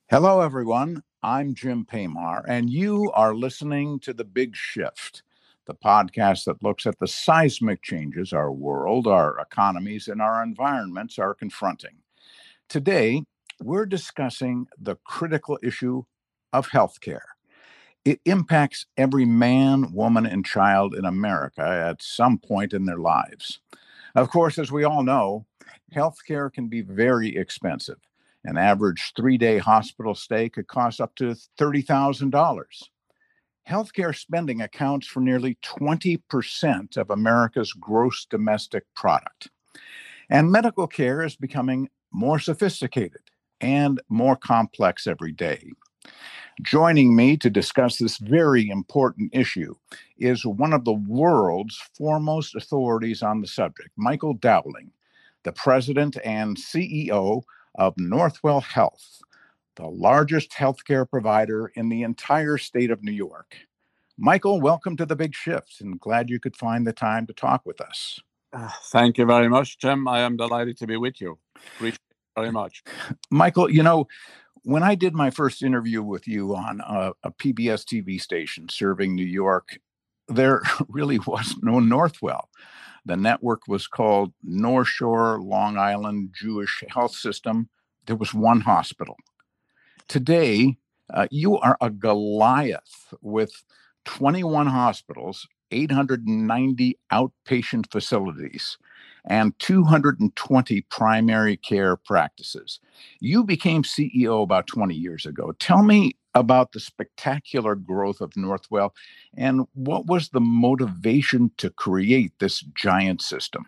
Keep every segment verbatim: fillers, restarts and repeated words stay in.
Hello, everyone. I'm Jim Paymar, and you are listening to The Big Shift, the podcast that looks at the seismic changes our world, our economies, and our environments are confronting. Today, we're discussing the critical issue of healthcare. It impacts every man, woman, and child in America at some point in their lives. Of course, as we all know, healthcare can be very expensive. An average three day hospital stay could cost up to thirty thousand dollars. Healthcare spending accounts for nearly twenty percent of America's gross domestic product. And medical care is becoming more sophisticated and more complex every day. Joining me to discuss this very important issue is one of the world's foremost authorities on the subject, Michael Dowling, the president and C E O of Northwell Health, the largest healthcare provider in the entire state of New York. Michael, welcome to The Big Shift, and glad you could find the time to talk with us. Uh, thank you very much, Jim. I am delighted to be with you. Appreciate it very much. Michael, you know, when I did my first interview with you on a, a P B S T V station serving New York, there really was no Northwell. The network was called North Shore Long Island Jewish Health System. There was one hospital. Today, uh, you are a Goliath with twenty-one hospitals, eight hundred ninety outpatient facilities, and two hundred twenty primary care practices. You became C E O about twenty years ago. Tell me about the spectacular growth of Northwell and what was the motivation to create this giant system?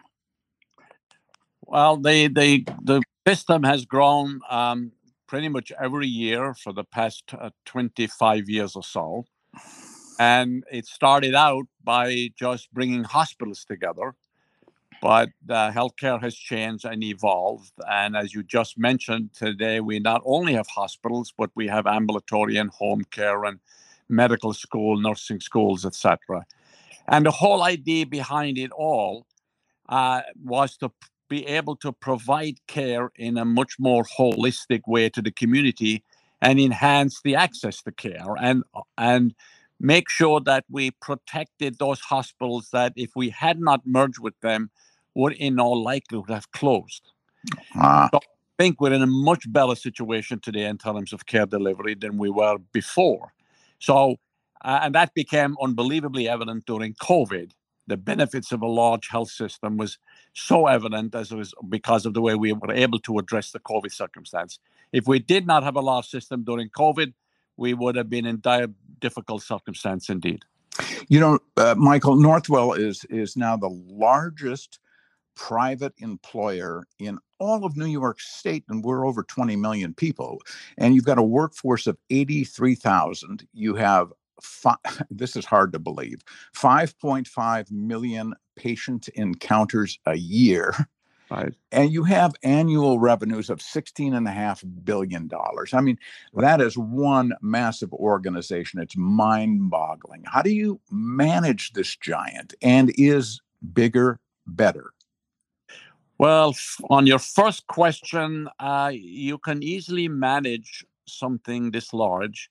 Well, the the the system has grown um, pretty much every year for the past uh, twenty-five years or so. And it started out by just bringing hospitals together. But uh, healthcare has changed and evolved. And as you just mentioned, today we not only have hospitals, but we have ambulatory and home care and medical school, nursing schools, et cetera. And the whole idea behind it all uh, was to p- be able to provide care in a much more holistic way to the community and enhance the access to care and and make sure that we protected those hospitals that if we had not merged with them would in all likelihood have closed. Ah, So I think we're in a much better situation today in terms of care delivery than we were before. So, uh, and that became unbelievably evident during COVID. The benefits of a large health system was so evident as it was because of the way we were able to address the COVID circumstance. If we did not have a large system during COVID, we would have been in dire, difficult circumstance indeed. you know, uh, Michael, Northwell is is now the largest private employer in all of New York State, and we're over twenty million people. And you've got a workforce of eighty-three thousand. You have, fi- this is hard to believe, five point five million patient encounters a year. Right. And you have annual revenues of sixteen and a half billion dollars. I mean, that is one massive organization. It's mind boggling. How do you manage this giant? And is bigger better? Well, f- on your first question, uh, you can easily manage something this large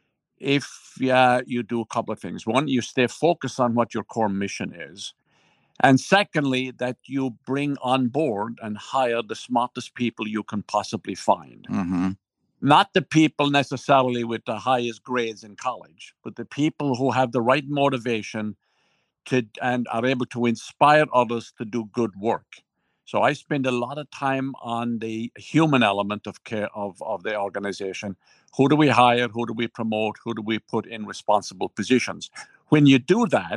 if uh, you do a couple of things. One, you stay focused on what your core mission is. And secondly, that you bring on board and hire the smartest people you can possibly find. Mm-hmm. Not the people necessarily with the highest grades in college, but the people who have the right motivation to and are able to inspire others to do good work. So I spend a lot of time on the human element of care of, of the organization. Who do we hire? Who do we promote? Who do we put in responsible positions? When you do that,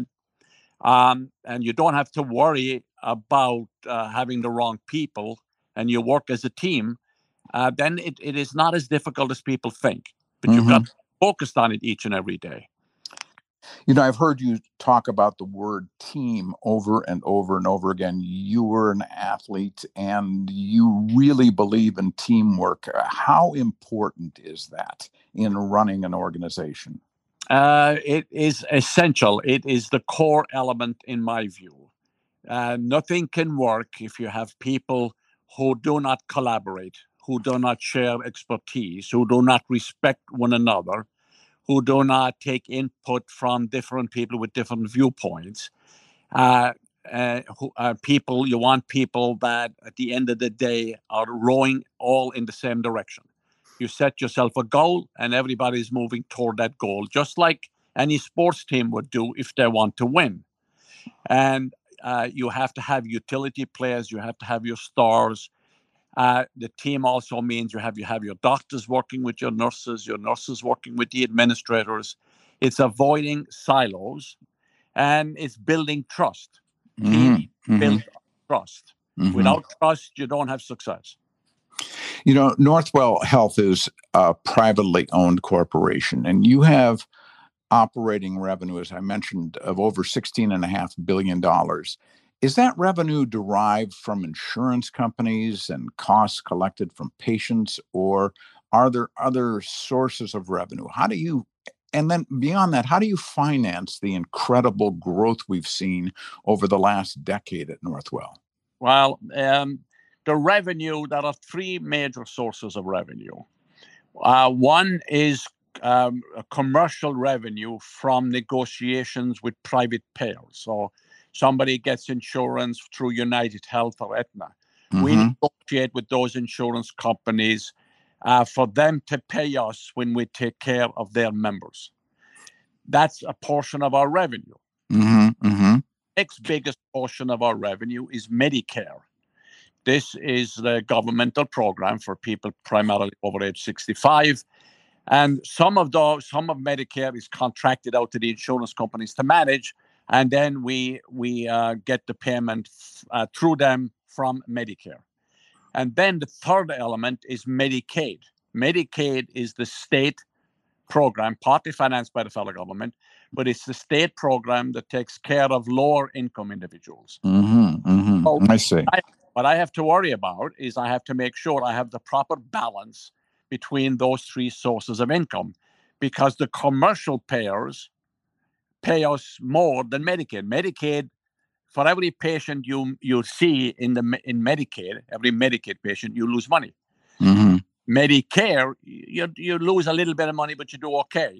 um, and you don't have to worry about uh, having the wrong people, and you work as a team, uh, then it, it is not as difficult as people think. But you've got Mm-hmm. to be focused on it each and every day. You know, I've heard you talk about the word team over and over and over again. You were an athlete and you really believe in teamwork. Uh, How important is that in running an organization? Uh, it is essential. It is the core element, in my view. Uh, nothing can work if you have people who do not collaborate, who do not share expertise, who do not respect one another, who do not take input from different people with different viewpoints. Uh, uh, who, uh, people, you want people that at the end of the day are rowing all in the same direction. You set yourself a goal and everybody's moving toward that goal, just like any sports team would do if they want to win. And uh, you have to have utility players, you have to have your stars. Uh, the team also means you have you have your doctors working with your nurses, your nurses working with the administrators. It's avoiding silos, and it's building trust. Mm-hmm. Teams Mm-hmm. build trust. Mm-hmm. Without trust, you don't have success. You know, Northwell Health is a privately owned corporation, and you have operating revenue, as I mentioned, of over sixteen and a half billion dollars. Is that revenue derived from insurance companies and costs collected from patients, or are there other sources of revenue? How do you, and then beyond that, how do you finance the incredible growth we've seen over the last decade at Northwell? Well, um, the revenue, there are three major sources of revenue. Uh, one is um, a commercial revenue from negotiations with private payers. So somebody gets insurance through United Health or Aetna. Mm-hmm. We negotiate with those insurance companies uh, for them to pay us when we take care of their members. That's a portion of our revenue. Mm-hmm. Mm-hmm. Next biggest portion of our revenue is Medicare. This is the governmental program for people primarily over age sixty-five. And some of those, some of Medicare is contracted out to the insurance companies to manage, and then we we uh, get the payment uh, through them from Medicare. And then the third element is Medicaid. Medicaid is the state program, partly financed by the federal government, but it's the state program that takes care of lower income individuals. Mm-hmm. Mm-hmm. So I see. I, what I have to worry about is I have to make sure I have the proper balance between those three sources of income, because the commercial payers pay us more than Medicaid. Medicaid, for every patient you you see in the in Medicaid, every Medicaid patient, you lose money. Mm-hmm. Medicare, you you lose a little bit of money, but you do okay.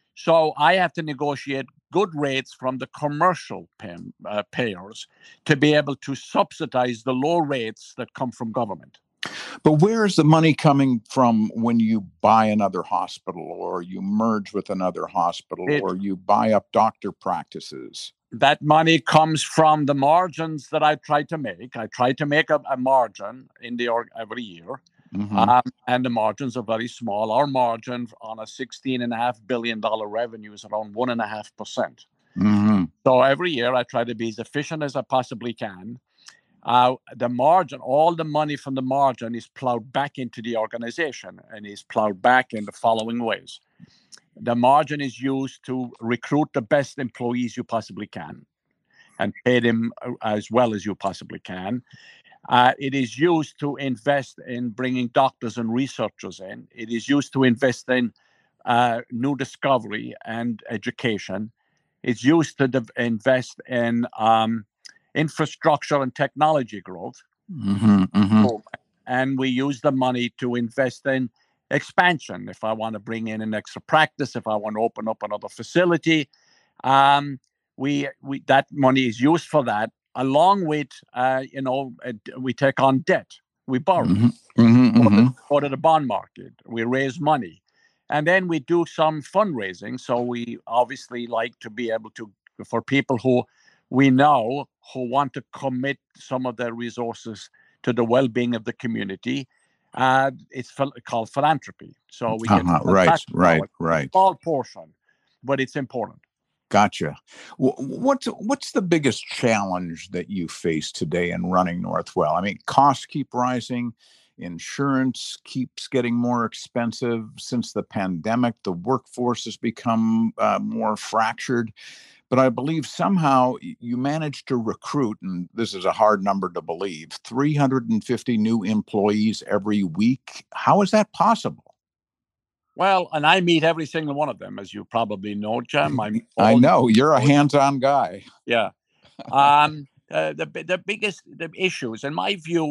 So I have to negotiate good rates from the commercial pay, uh, payers to be able to subsidize the low rates that come from government. But where is the money coming from when you buy another hospital, or you merge with another hospital, It, or you buy up doctor practices? That money comes from the margins that I try to make. I try to make a, a margin in the org every year. Mm-hmm. um, and the margins are very small. Our margin on a sixteen and a half billion dollar revenue is around one and a half percent. Mm-hmm. So every year I try to be as efficient as I possibly can. Uh, the margin, all the money from the margin is plowed back into the organization and is plowed back in the following ways. The margin is used to recruit the best employees you possibly can and pay them as well as you possibly can. Uh, it is used to invest in bringing doctors and researchers in. It is used to invest in uh, new discovery and education. It's used to de- invest in um, infrastructure and technology growth. Mm-hmm, mm-hmm. And we use the money to invest in expansion. If I want to bring in an extra practice, if I want to open up another facility, um, we we that money is used for that. Along with, uh, you know, uh, we take on debt, we borrow, mm-hmm, mm-hmm, go, to, mm-hmm. go to the bond market, we raise money, and then we do some fundraising. So we obviously like to be able to, for people who we know who want to commit some of their resources to the well-being of the community. Uh, it's called philanthropy. So we get uh-huh. right, right, right. Small portion, but it's important. Gotcha. What's what's the biggest challenge that you face today in running Northwell? I mean, costs keep rising, insurance keeps getting more expensive. Since the pandemic, the workforce has become uh, more fractured. But I believe somehow you managed to recruit, and this is a hard number to believe, three hundred fifty new employees every week. How is that possible? Well, and I meet every single one of them, as you probably know, Jim. I, I know you're a hands-on guy. Yeah. Um, uh, the the biggest the issues, in my view,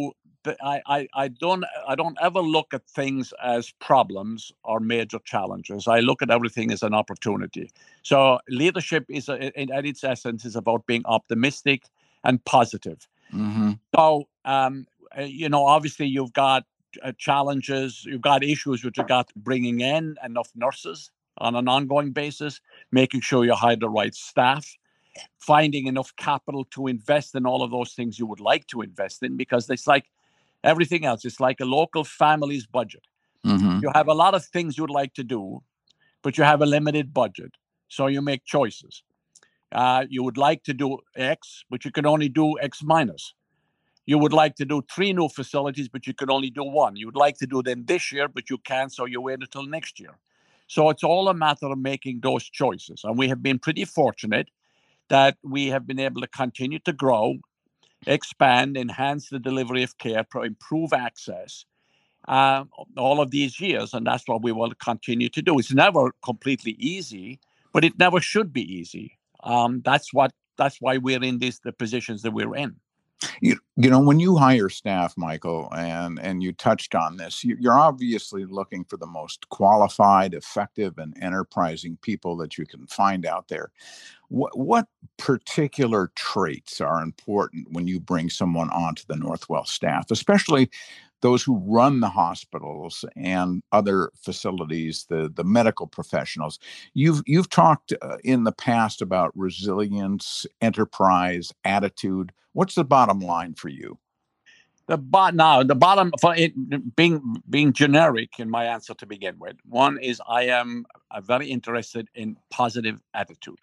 I, I, I don't I don't ever look at things as problems or major challenges. I look at everything as an opportunity. So leadership is, a, in, at its essence, is about being optimistic and positive. Mm-hmm. So um, uh, you know, obviously, you've got uh, challenges, you've got issues with regard to bringing in enough nurses on an ongoing basis, making sure you hire the right staff, finding enough capital to invest in all of those things you would like to invest in, because it's like everything else. It's like a local family's budget. Mm-hmm. You have a lot of things you'd like to do, but you have a limited budget. So you make choices. Uh, you would like to do X, but you can only do X minus. You would like to do three new facilities, but you can only do one. You would like to do them this year, but you can't, so you wait until next year. So it's all a matter of making those choices. And we have been pretty fortunate that we have been able to continue to grow, expand, enhance the delivery of care, improve access uh, all of these years. And that's what we will continue to do. It's never completely easy, but it never should be easy. Um, that's what. That's why we're in these the positions that we're in. You, you know, when you hire staff, Michael, and and you touched on this, you, you're obviously looking for the most qualified, effective, and enterprising people that you can find out there. What, what particular traits are important when you bring someone onto the Northwell staff, especially those who run the hospitals and other facilities, the, the medical professionals? You've you've talked uh, in the past about resilience, enterprise, attitude. What's the bottom line for you? The bot now the bottom for it being being generic in my answer to begin with. One is I am uh, very interested in positive attitude.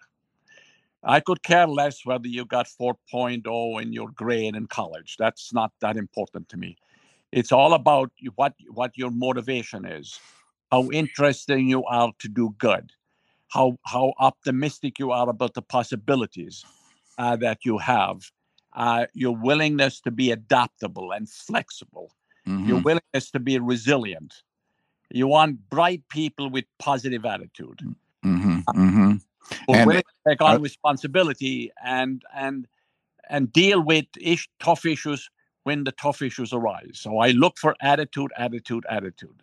I could care less whether you got four point oh in your grade in college. That's not that important to me. It's all about what what your motivation is, how interesting you are to do good, how how optimistic you are about the possibilities uh, that you have, uh, your willingness to be adaptable and flexible, your Mm-hmm. willingness to be resilient. You want bright people with positive attitude, Mm-hmm. Mm-hmm. who are And willing to take uh, on responsibility and and and deal with ish, tough issues when the tough issues arise. So I look for attitude, attitude, attitude.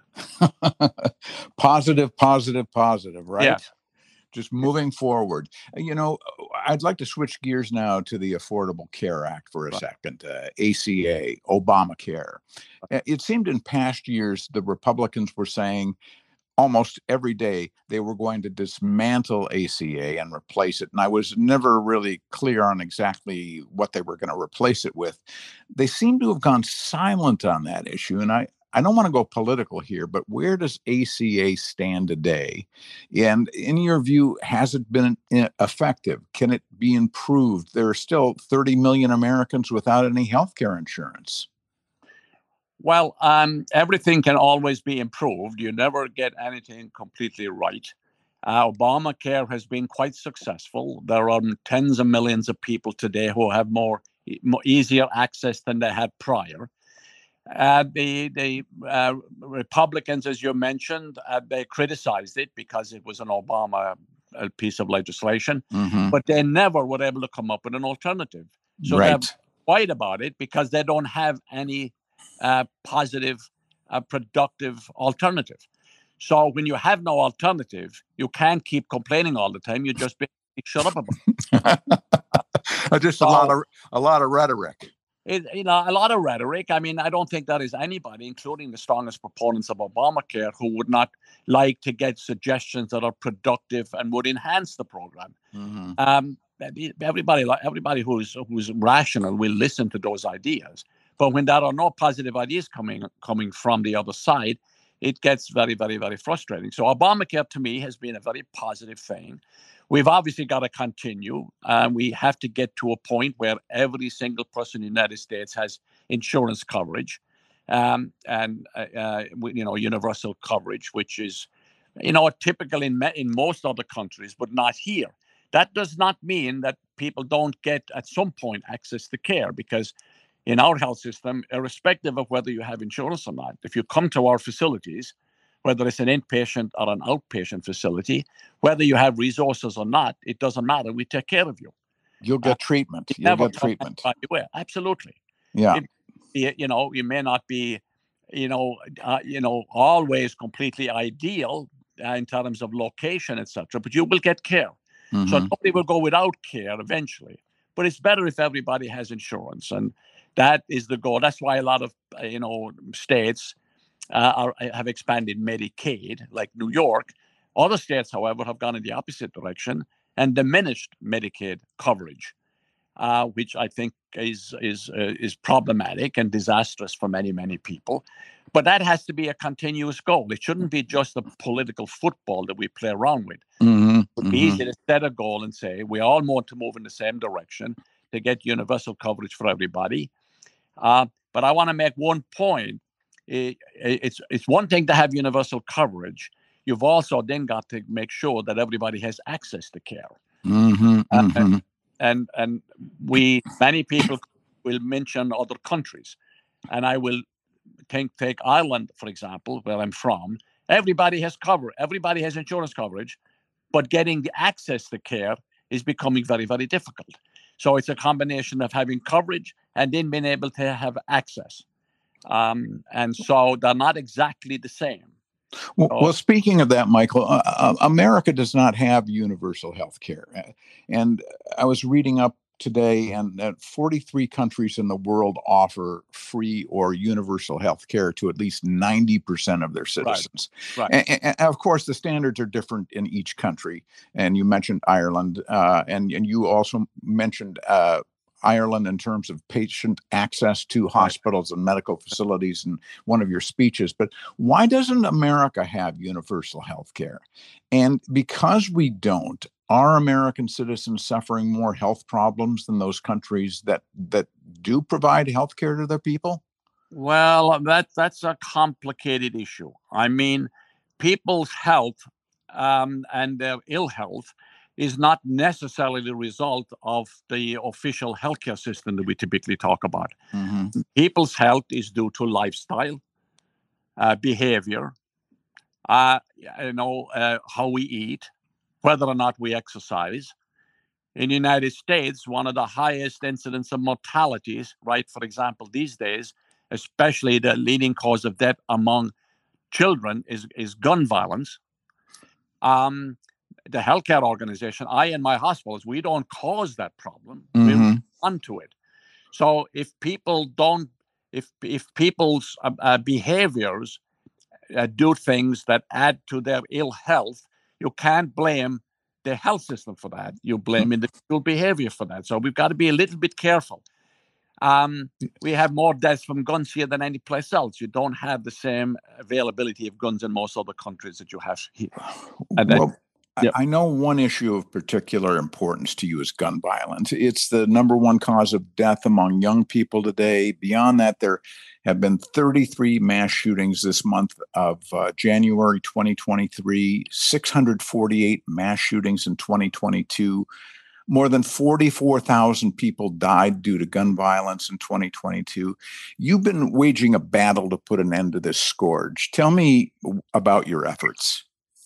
positive, positive, positive, Yeah. right? Just moving forward. Uh, You know, I'd like to switch gears now to the Affordable Care Act for a Right. second, uh, A C A, Obamacare. Uh, It seemed in past years the Republicans were saying almost every day they were going to dismantle A C A and replace it. And I was never really clear on exactly what they were going to replace it with. They seem to have gone silent on that issue. And I, I don't want to go political here, but where does A C A stand today? And in your view, has it been uh, effective? Can it be improved? There are still thirty million Americans without any health care insurance. Well, um, everything can always be improved. You never get anything completely right. Uh, Obamacare has been quite successful. There are tens of millions of people today who have more, more easier access than they had prior. Uh, the the uh, Republicans, as you mentioned, uh, they criticized it because it was an Obama uh, piece of legislation, Mm-hmm. but they never were able to come up with an alternative. So they're Right. quiet about it because they don't have any uh, positive, uh, productive alternative. So when you have no alternative, you can't keep complaining all the time. You just be shut up about it. Just a lot So of a lot of rhetoric. it, you know, a lot of rhetoric. I mean, I don't think there is anybody, including the strongest proponents of Obamacare, who would not like to get suggestions that are productive and would enhance the program. Mm-hmm. Um, everybody, everybody who's who's rational will listen to those ideas. But when there are no positive ideas coming coming from the other side, it gets very, very, very frustrating. So Obamacare to me has been a very positive thing. We've obviously got to continue. Um, we have to get to a point where every single person in the United States has insurance coverage, um, and uh, uh, you know, universal coverage, which is, you know, typical in in most other countries, but not here. That does not mean that people don't get at some point access to care, because in our health system, irrespective of whether you have insurance or not, if you come to our facilities, whether it's an inpatient or an outpatient facility, whether you have resources or not, it doesn't matter. We take care of you. You'll Uh, get treatment. we You'll never get turn treatment. anybody away. Absolutely. Yeah. It, be, you know, you may not be, you know, uh, you know, always completely ideal uh, in terms of location, et cetera. But you will get care. So Mm-hmm. nobody will go without care eventually. But it's better if everybody has insurance, and that is the goal. That's why a lot of uh, you know states uh, are, have expanded Medicaid, like New York. Other states, however, have gone in the opposite direction and diminished Medicaid coverage, uh, which I think is is uh, is problematic and disastrous for many many people. But that has to be a continuous goal. It shouldn't be just a political football that we play around with. Mm-hmm. It would be Mm-hmm. easy to set a goal and say we all want to move in the same direction to get universal coverage for everybody. Uh, but I want to make one point. It, it's it's one thing to have universal coverage. You've also then got to make sure that everybody has access to care. Mm-hmm. Uh, Mm-hmm. and and we many people will mention other countries, and I will take take Ireland for example, where I'm from. Everybody has cover. Everybody has insurance coverage, but getting the access to care is becoming very very difficult. So it's a combination of having coverage and then being able to have access. Um, and so they're not exactly the same. Well, So, well, speaking of that, Michael, uh, uh, America does not have universal health care. Uh, And I was reading up today, and that forty-three countries in the world offer free or universal health care to at least ninety percent of their right, citizens. right. And, and of course, the standards are different in each country. And you mentioned Ireland, uh, and, and you also mentioned uh, Ireland in terms of patient access to hospitals and medical facilities in one of your speeches. But why doesn't America have universal health care? And because we don't, are American citizens suffering more health problems than those countries that that do provide health care to their people? Well, that that's a complicated issue. I mean, people's health um, and their ill health is not necessarily the result of the official healthcare system that we typically talk about. Mm-hmm. People's health is due to lifestyle, uh, behavior, uh, you know, uh, how we eat, whether or not we exercise. In the United States, one of the highest incidence of mortalities, right? For example, these days, especially the leading cause of death among children is, is gun violence. Um, the healthcare organization, I and my hospitals, we don't cause that problem. We Mm-hmm. respond to it. So if people don't, if if people's uh, uh, behaviors uh, do things that add to their ill health, you can't blame the health system for that. You blame individual behavior for that. So we've got to be a little bit careful. Um, we have more deaths from guns here than any place else. You don't have the same availability of guns in most other countries that you have here. And that, Well, I yeah, I know one issue of particular importance to you is gun violence. It's the number one cause of death among young people today. Beyond that, there have been thirty-three mass shootings this month of uh, January twenty twenty-three, six hundred forty-eight mass shootings in twenty twenty-two. More than forty-four thousand people died due to gun violence in twenty twenty-two. You've been waging a battle to put an end to this scourge. Tell me about your efforts.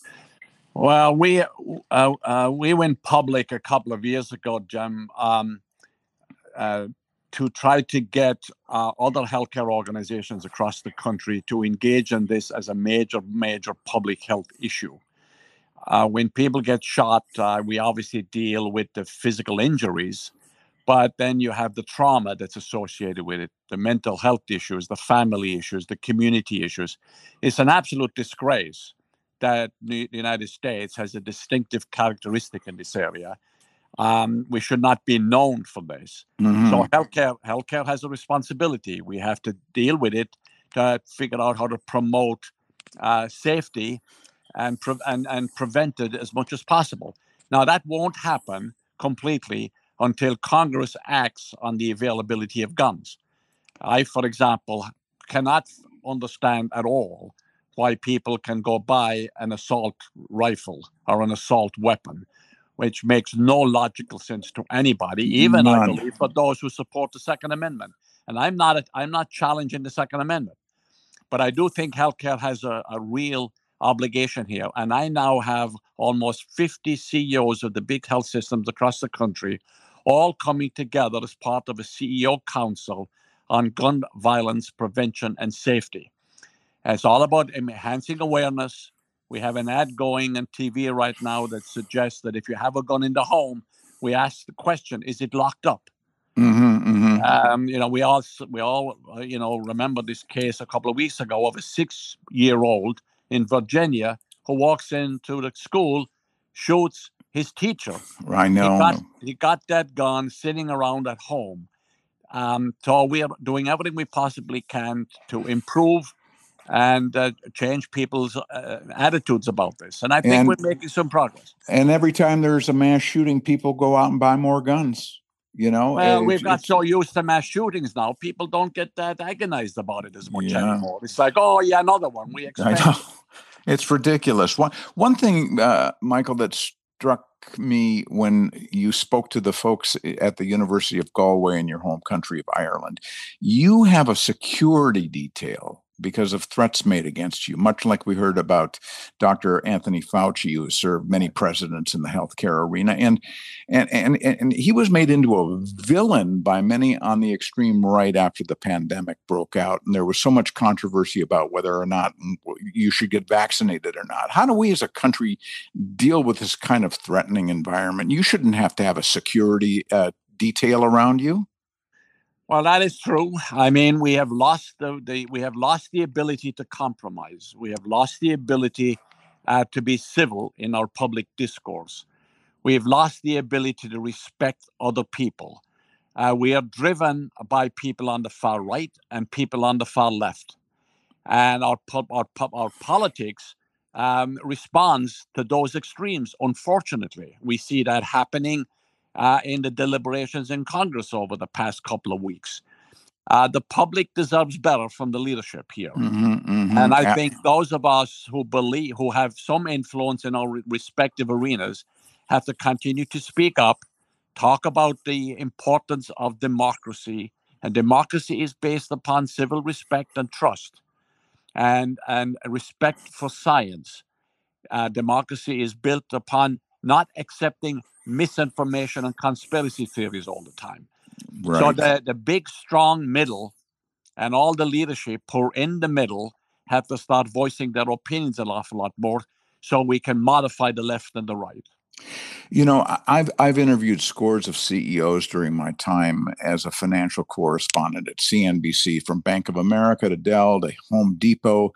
well, we uh, uh, we went public a couple of years ago, Jim, um, uh, to try to get uh, other healthcare organizations across the country to engage in this as a major, major public health issue. Uh, when people get shot, uh, we obviously deal with the physical injuries, but then you have the trauma that's associated with it, the mental health issues, the family issues, the community issues. It's an absolute disgrace that the United States has a distinctive characteristic in this area. Um, we should not be known for this. Mm-hmm. So healthcare, healthcare has a responsibility. We have to deal with it to figure out how to promote uh, safety and, pre- and and prevent it as much as possible. Now that won't happen completely until Congress acts on the availability of guns. I, for example, cannot understand at all why people can go buy an assault rifle or an assault weapon, which makes no logical sense to anybody, even I None. believe for those who support the Second Amendment. And I'm not a, I'm not challenging the Second Amendment, but I do think healthcare has a, a real obligation here. And I now have almost fifty C E Os of the big health systems across the country all coming together as part of a C E O council on gun violence prevention and safety. And it's all about enhancing awareness. We have an ad going on T V right now that suggests that if you have a gun in the home, we ask the question, is it locked up? Mm-hmm, mm-hmm. Um, you know, we all, we all, uh, you know, remember this case a couple of weeks ago of a six-year-old in Virginia who walks into the school, shoots his teacher. I know. He got, he got that gun sitting around at home. Um, so we are doing everything we possibly can to improve and uh, change people's uh, attitudes about this. And I think And- we're making some progress. And every time there's a mass shooting, people go out and buy more guns. You know, Well, it's- we've got it's- so used to mass shootings now, people don't get that agonized about it as much Yeah. anymore. It's like, oh, yeah, another one. We I expect. know. It's ridiculous. One one thing, uh, Michael, that struck me when you spoke to the folks at the University of Galway in your home country of Ireland, you have a security detail because of threats made against you, much like we heard about Doctor Anthony Fauci, who served many presidents in the healthcare arena. And, and, and, and he was made into a villain by many on the extreme right after the pandemic broke out. And there was so much controversy about whether or not you should get vaccinated or not. How do we as a country deal with this kind of threatening environment? You shouldn't have to have a security uh, detail around you. Well, that is true. I mean, we have lost the, the we have lost the ability to compromise. We have lost the ability uh, to be civil in our public discourse. We have lost the ability to respect other people. Uh, we are driven by people on the far right and people on the far left, and our our our politics um, responds to those extremes. Unfortunately, we see that happening uh, in the deliberations in Congress over the past couple of weeks. Uh, the public deserves better from the leadership here. Mm-hmm, mm-hmm. And I Uh, think those of us who believe, who have some influence in our re- respective arenas, have to continue to speak up, talk about the importance of democracy. And democracy is based upon civil respect and trust, and, and respect for science. Uh, democracy is built upon not accepting misinformation and conspiracy theories all the time. right. So the, the big, strong middle and all the leadership who are in the middle have to start voicing their opinions an awful lot more so we can modify the left and the right. You know, I- I've I've interviewed scores of C E Os during my time as a financial correspondent at C N B C, from Bank of America to Dell to Home Depot.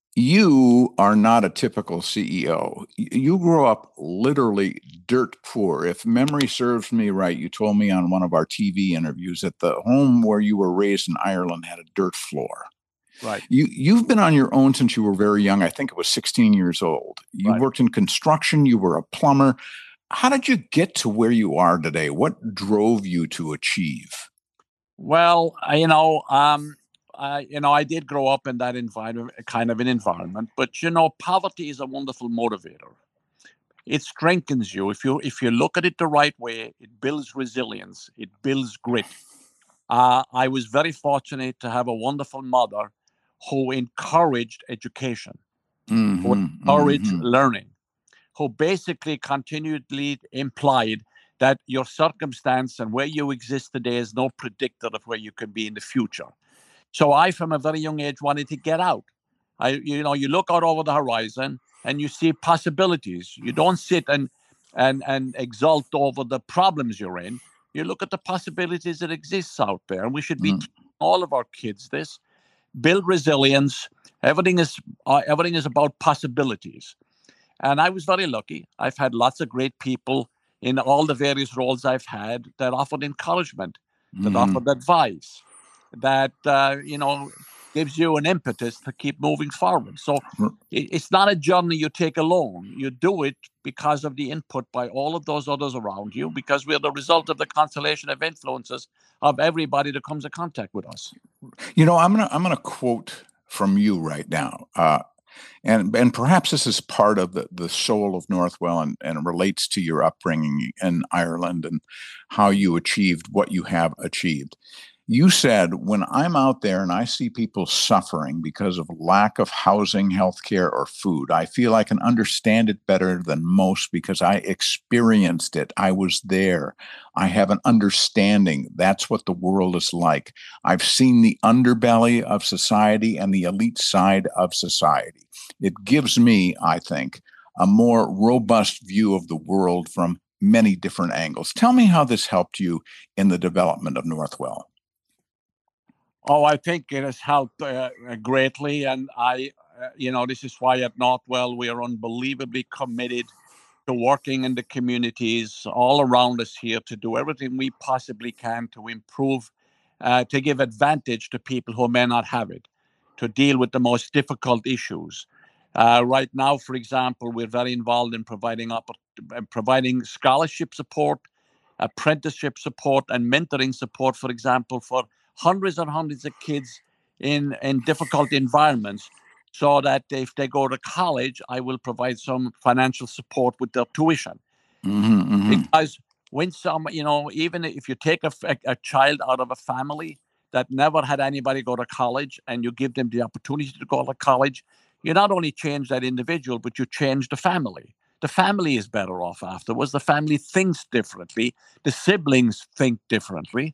You are not a typical C E O. Y- You grew up literally dirt poor. If memory serves me right, you told me on one of our T V interviews that the home where you were raised in Ireland had a dirt floor. Right. You you've been on your own since you were very young. I think it was sixteen years old. You Right. worked in construction, you were a plumber. How did you get to where you are today? What drove you to achieve? Well, I- you know, um, I, you know, I did grow up in that environment, kind of an environment. But you know, poverty is a wonderful motivator. It strengthens you if you if you look at it the right way. It builds resilience. It builds grit. Uh, I was very fortunate to have a wonderful mother who encouraged education, who Mhm, encouraged mhm. learning, who basically continually implied that your circumstance and where you exist today is no predictor of where you can be in the future. So I, from a very young age, wanted to get out. I, you know, you look out over the horizon and you see possibilities. You don't sit and and and exult over the problems you're in. You look at the possibilities that exists out there, and we should be Mm. teaching all of our kids this. Build resilience. Everything is uh, everything is about possibilities. And I was very lucky. I've had lots of great people in all the various roles I've had that offered encouragement, that Mhm. offered advice, that uh, you know gives you an impetus to keep moving forward. So R- it, it's not a journey you take alone. You do it because of the input by all of those others around you, because we're the result of the constellation of influences of everybody that comes in contact with us. You know, I'm gonna I'm gonna quote from you right now. Uh, and and perhaps this is part of the, the soul of Northwell, and, and relates to your upbringing in Ireland and how you achieved what you have achieved. You said, when I'm out there and I see people suffering because of lack of housing, healthcare, or food, I feel I can understand it better than most because I experienced it. I was there. I have an understanding. That's what the world is like. I've seen the underbelly of society and the elite side of society. It gives me, I think, a more robust view of the world from many different angles. Tell me how this helped you in the development of Northwell. Oh, I think it has helped uh, greatly. And I, uh, you know, this is why at Northwell we are unbelievably committed to working in the communities all around us here to do everything we possibly can to improve, uh, to give advantage to people who may not have it, to deal with the most difficult issues. Uh, right now, for example, we're very involved in providing up, uh, providing scholarship support, apprenticeship support, and mentoring support, for example, for hundreds and hundreds of kids in, in difficult environments, so that if they go to college, I will provide some financial support with their tuition. Mm-hmm, mm-hmm. Because when some, you know, even if you take a, a, a child out of a family that never had anybody go to college and you give them the opportunity to go to college, you not only change that individual, but you change the family. The family is better off afterwards. The family thinks differently. The siblings think differently.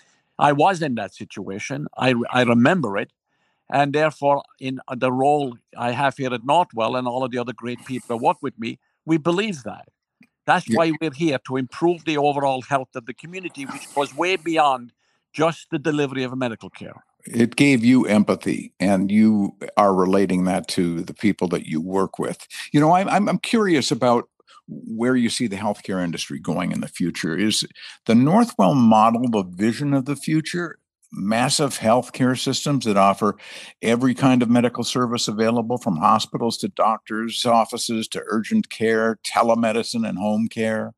I was in that situation. I, I remember it. And therefore, in the role I have here at Northwell and all of the other great people that work with me, we believe that. That's Yeah. why we're here, to improve the overall health of the community, which goes way beyond just the delivery of medical care. It gave you empathy, and you are relating that to the people that you work with. You know, I'm I'm curious about where you see the healthcare industry going in the future. Is the Northwell model the vision of the future? Massive healthcare systems that offer every kind of medical service available, from hospitals to doctors' offices to urgent care, telemedicine, and home care?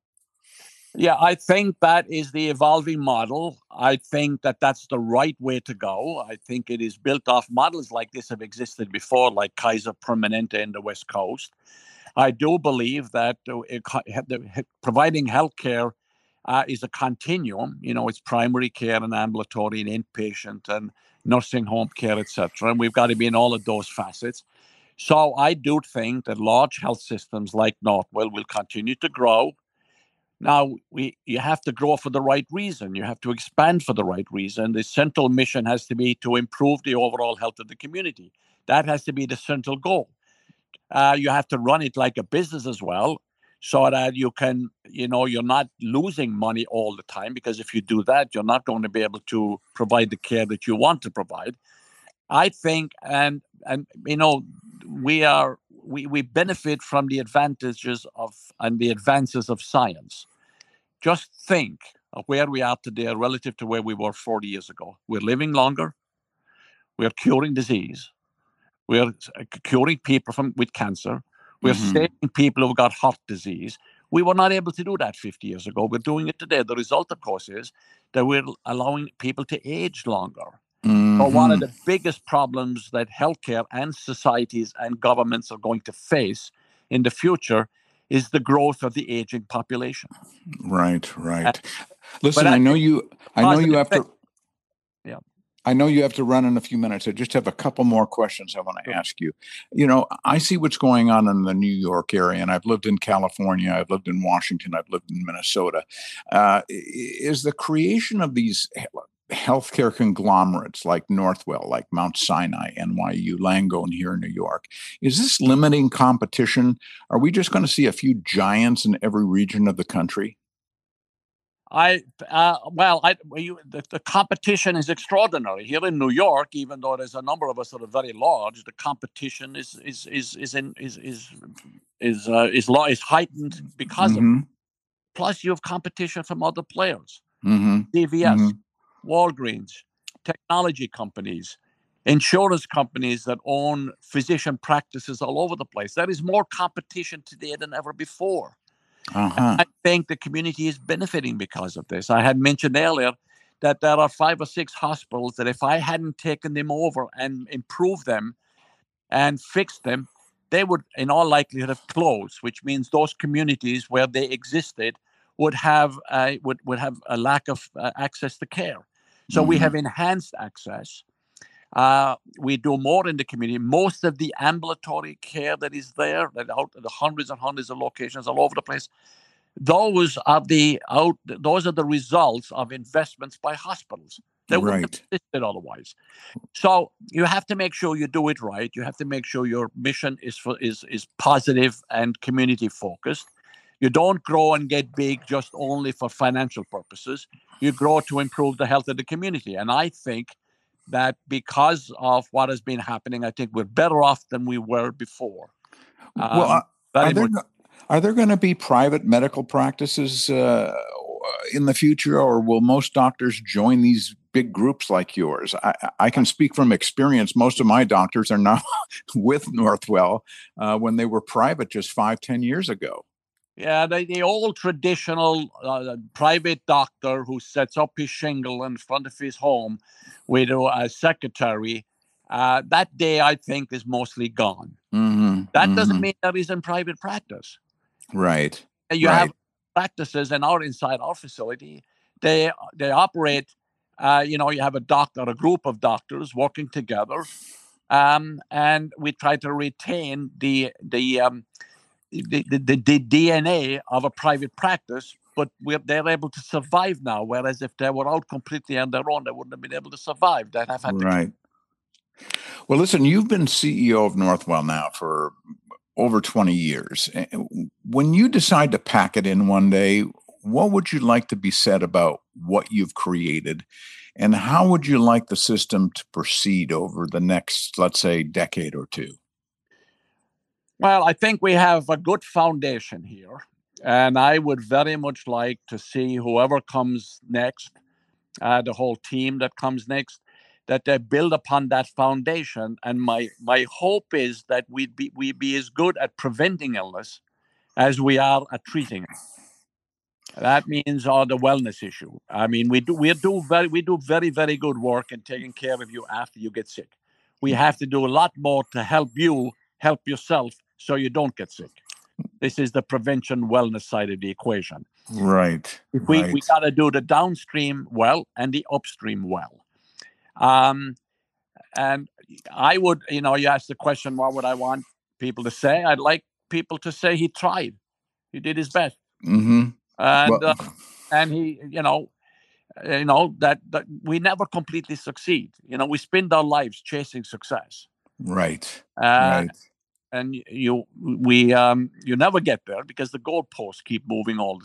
Yeah, I think that is the evolving model. I think that that's the right way to go. I think it is built off models like this have existed before, like Kaiser Permanente in the West Coast. I do believe that uh, it, the, providing healthcare uh, is a continuum. You know, it's primary care and ambulatory and inpatient and nursing home care, et cetera. And we've got to be in all of those facets. So I do think that large health systems like Northwell will continue to grow. Now, we you have to grow for the right reason. You have to expand for the right reason. The central mission has to be to improve the overall health of the community. That has to be the central goal. Uh, you have to run it like a business as well, so that you can, you know, you're not losing money all the time, because if you do that, you're not going to be able to provide the care that you want to provide. I think, and and you know, we are we, we benefit from the advantages of and the advances of science. Just think of where we are today relative to where we were forty years ago. We're living longer. We're curing disease. We're curing people from with cancer. We're Mm-hmm. saving people who've got heart disease. We were not able to do that fifty years ago. We're doing it today. The result, of course, is that we're allowing people to age longer. Mm-hmm. But one of the biggest problems that healthcare and societies and governments are going to face in the future is the growth of the aging population. Right, right. And, Listen, but I know you. I know you have thing. to. Yeah. I know you have to run in a few minutes. I just have a couple more questions I want to ask you. You know, I see what's going on in the New York area, and I've lived in California, I've lived in Washington, I've lived in Minnesota. Uh, is the creation of these healthcare conglomerates like Northwell, like Mount Sinai, N Y U, Langone here in New York, is this limiting competition? Are we just going to see a few giants in every region of the country? I uh, well, I you, the, the competition is extraordinary here in New York. Even though there's a number of us that are very large, the competition is is is is in, is is is uh, is, law, is heightened because mm-hmm. of it. Plus, you have competition from other players: mm-hmm. C V S, mm-hmm. Walgreens, technology companies, insurance companies that own physician practices all over the place. There is more competition today than ever before. Uh-huh. I think the community is benefiting because of this. I had mentioned earlier that there are five or six hospitals that if I hadn't taken them over and improved them and fixed them, they would in all likelihood have closed, which means those communities where they existed would have uh, would, would have a lack of uh, access to care. So Mm-hmm. we have enhanced access. Uh, we do more in the community. Most of the ambulatory care that is there, that out the hundreds and hundreds of locations all over the place, those are the out. Those are the results of investments by hospitals. They wouldn't Right. have existed otherwise. So you have to make sure you do it right. You have to make sure your mission is for, is is positive and community focused. You don't grow and get big just only for financial purposes. You grow to improve the health of the community. And I think that because of what has been happening, I think we're better off than we were before. Well, Um, uh, are very there much. are there going to be private medical practices uh, in the future, or will most doctors join these big groups like yours? I, I can speak from experience. Most of my doctors are now with Northwell uh, when they were private just five, ten years ago. Yeah, the, the old traditional uh, private doctor who sets up his shingle in front of his home with a secretary, uh, that day I think is mostly gone. Mm-hmm, That doesn't mm-hmm. mean that he's in private practice. Right. You right. have practices and out inside our facility. They they operate. Uh, you know, you have a doctor, a group of doctors working together, um, and we try to retain the the, um, the, the the the D N A of a private practice. But we're, they're able to survive now. Whereas if they were out completely on their own, they wouldn't have been able to survive. They'd have had to. Right. Well, listen, you've been C E O of Northwell now for over twenty years. When you decide to pack it in one day, what would you like to be said about what you've created? And how would you like the system to proceed over the next, let's say, decade or two? Well, I think we have a good foundation here. And I would very much like to see whoever comes next, uh, the whole team that comes next, that they build upon that foundation. And my my hope is that we'd be we be as good at preventing illness as we are at treating it. That means all the wellness issue. I mean, we do we do very we do very very good work in taking care of you after you get sick. We have to do a lot more to help you help yourself so you don't get sick. This is the prevention wellness side of the equation. Right. If we right. we got to do the downstream well and the upstream well. Um, and I would, you know, you asked the question, what would I want people to say? I'd like people to say he tried, he did his best, Mm-hmm. and Well, uh, and he, you know, you know that, that we never completely succeed. You know, we spend our lives chasing success. right. Uh, right. and you we um you never get there because the goalposts keep moving all the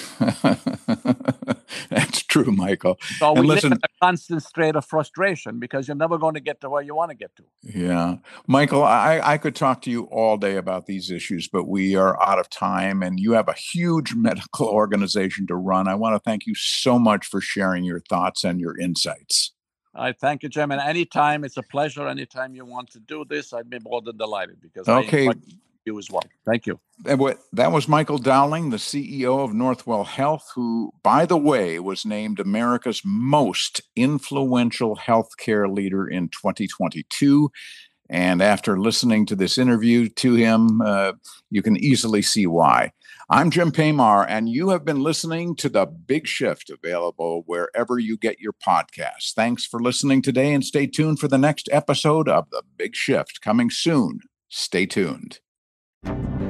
time. That's true, Michael. So And we listen, live in a constant state of frustration because you're never going to get to where you want to get to. yeah, Michael, I, I could talk to you all day about these issues, but we are out of time, and you have a huge medical organization to run. I want to thank you so much for sharing your thoughts and your insights. I thank you, Jim. And anytime, it's a pleasure. Anytime you want to do this, I'd be more than delighted because Okay. I enjoy you as well. Thank you. And what, that was Michael Dowling, the C E O of Northwell Health, who, by the way, was named America's most influential healthcare leader in twenty twenty-two. And after listening to this interview to him, uh, you can easily see why. I'm Jim Paymar, and you have been listening to The Big Shift, available wherever you get your podcasts. Thanks for listening today, and stay tuned for the next episode of The Big Shift, coming soon. Stay tuned.